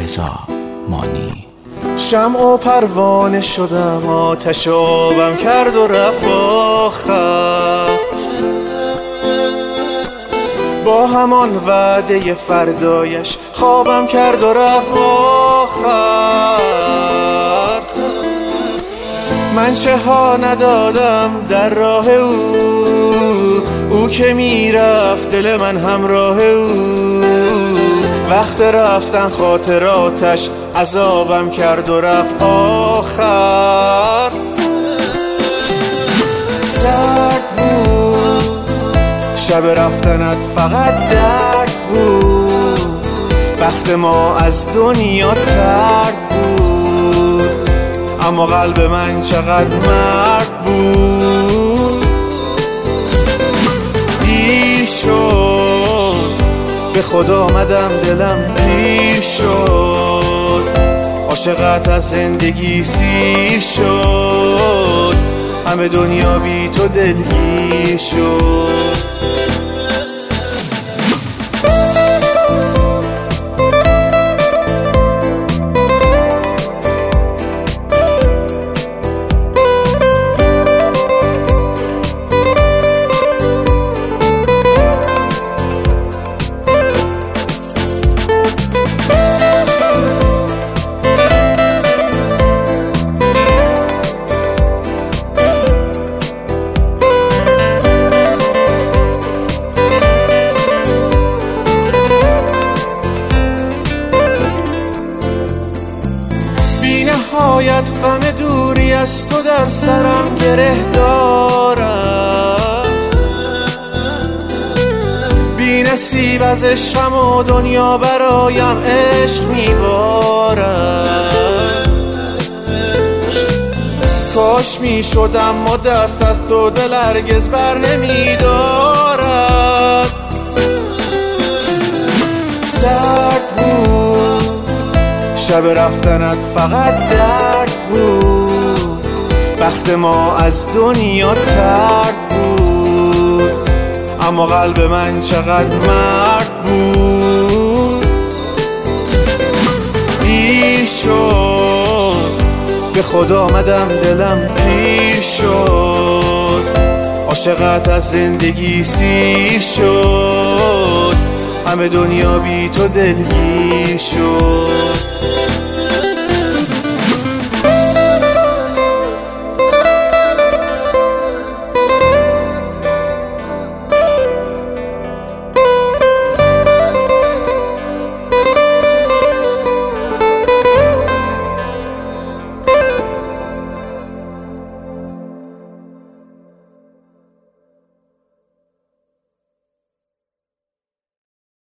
رضا مانی. شمع و پروانه شدم، آتش آبم کرد و رفت آخر، با همان وعده فردایش خوابم کرد و رفت آخر. من چه ها ندادم در راه او که میرفت دل من همراه او. وقت رفتن خاطراتش عذابم کرد و رفت آخر. سرد بود شب رفتنت، فقط درد بود، بخت ما از دنیا ترد بود، اما قلب من چقدر مرد بود. دیر شد به خدا آمدم، دلم پیر شد، عاشقت از زندگی سیر شد، همه دنیا بی تو دلگیر شد. نهایت غم دوری از تو در سرم گره دارم، بی نصیب از عشقم و دنیا برایم عشق میبارم. کاش میشدم ما دست از تو، دل هرگز بر نمیدارد. سرد بود شب رفتنت، فقط درد بود، بخت ما از دنیا ترد بود، اما قلب من چقدر مرد بود. دیر شد به خدا آمدم، دلم پیر شد، عاشقت از زندگی سیر شد، همه دنیا بی تو دلگیر شد.